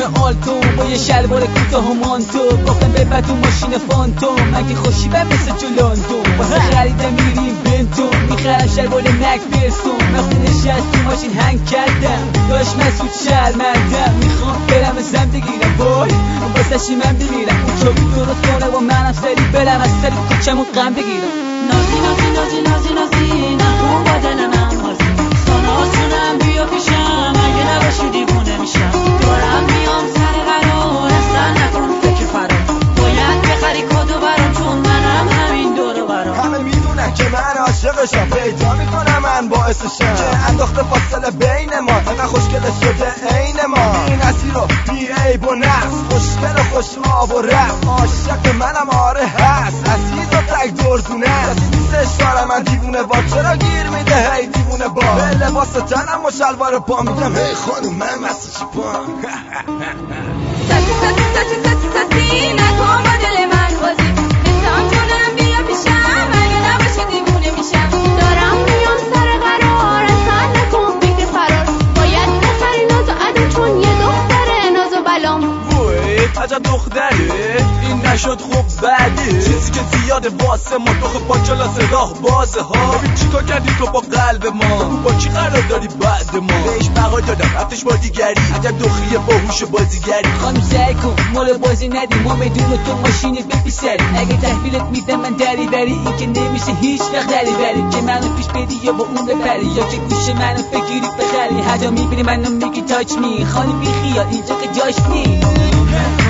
آلتو با یه شلوار کوتاه و مانتو، گفتم بپر تو ماشین فانتو، من که خوشیبم مثل جولاندو، واسه خریدم میریم بنتو، میخرم شلوار مک برسون، وقتی نشست تو ماشین هنگ کردم داشت مسعود شرمندم، میخوام برم ازم بگیرم وای واسه من بمیرم، اون چاوی درست کنه و منم سری برم از سری کوچمون غم بگیرم. نازی نازی نازی نازی نازی نکن با دل من بازی، ساناسونم بیا پیشم اگه نباشی دیوونه میشم، دارم میام سر قرار اصلا نکن فکر فرار، باید بخری کادو برام چون منم همین دورو برام، همه میدونن که من عاشقشم، پیدا میکنم من باعثشم که انداخته فاصله بین ما، انقدر خوشگل شده عین ما، این اسیر رو بی عیب و نقص، خوشگل و خوش آب و رفت، عاشق منم آره هست، عزیز و تک دردونه، کسی نیستش دارم من دیوونه با، چرا گیر میده هی دیوونه با، به لباس تنم و شلوار پا میگم هی خانوم من مستی چی پا ساتی ساتی ساتی ساتی ساتی نکن با دل من بازی، انسان جونم بیا پیشم اگه نباشی دیوونه میشم، دارم میام سر قرار اصلا نکن فکر فرار، باید بخری ناز و عدو چون یه دختره ناز و بلام. وای عجب دختره این نشد خوب بعدی، چیزی که زیاده واسه ما تو با کلاس راه بازه ها، ببین چیکار کردی تو با قلب ما، با کی قرار داری بعد ما، بهش بقا دادم رفتش با دیگری، عجب دخیه باهوش بازیگری، خانم سعی کن مال بازی ندی، ما بدون تو ماشینت بپیسری، اگه تحویلت میدم من دری بری، این که نمیشه هیچ وقت دری بری، که منو پیش بدی یا با اون بپری، یا که گوش منو بگیری بخری، هر جا میبینی منو میگی تاچ می، خانم بی خیال اینجا که جاش نی.